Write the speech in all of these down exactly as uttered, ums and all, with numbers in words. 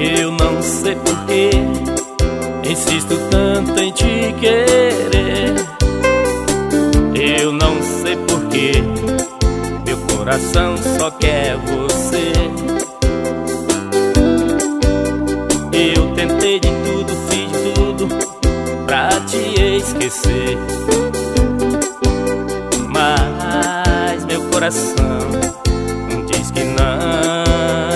Eu não sei porquê insisto tanto em te querer. Eu não sei porquê meu coração só quer você. Eu tentei de tudo, fiz de tudo pra te esquecer, mas meu coração diz que não.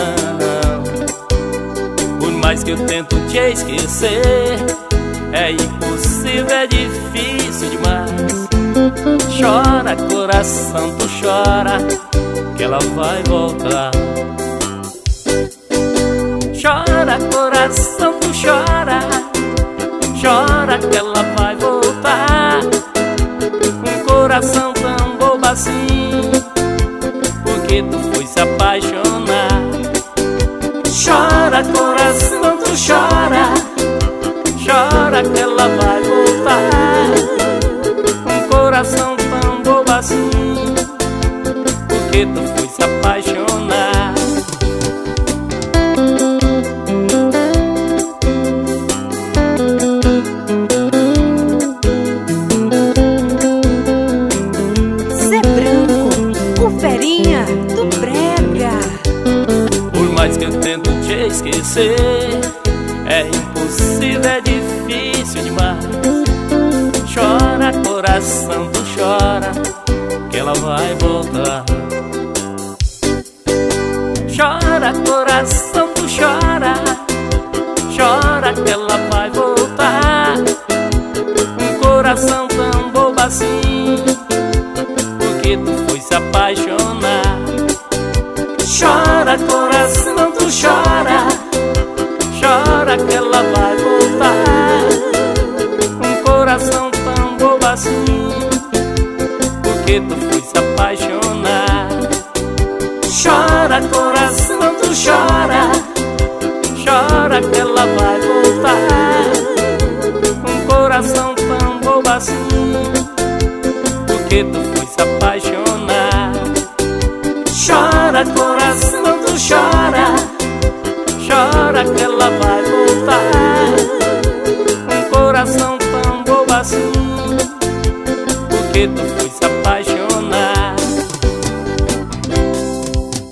Por mais que eu tento te esquecer, é impossível, é difícil demais. Chora, coração, tu chora, que ela vai voltar. Chora, coração, tu chora, chora que ela vai voltar. Um coração tão bobo assim, porque tu foi se apaixonar. Chora, coração, tu chora, chora que ela vai voltar. Um coração tão bobo assim, porque tu foi se apaixonar. Zé Branco, o ferinha do brega. Por mais que eu tento te esquecer, é impossível, é difícil demais. Chora, coração, tu chora, que ela vai voltar. Chora, coração,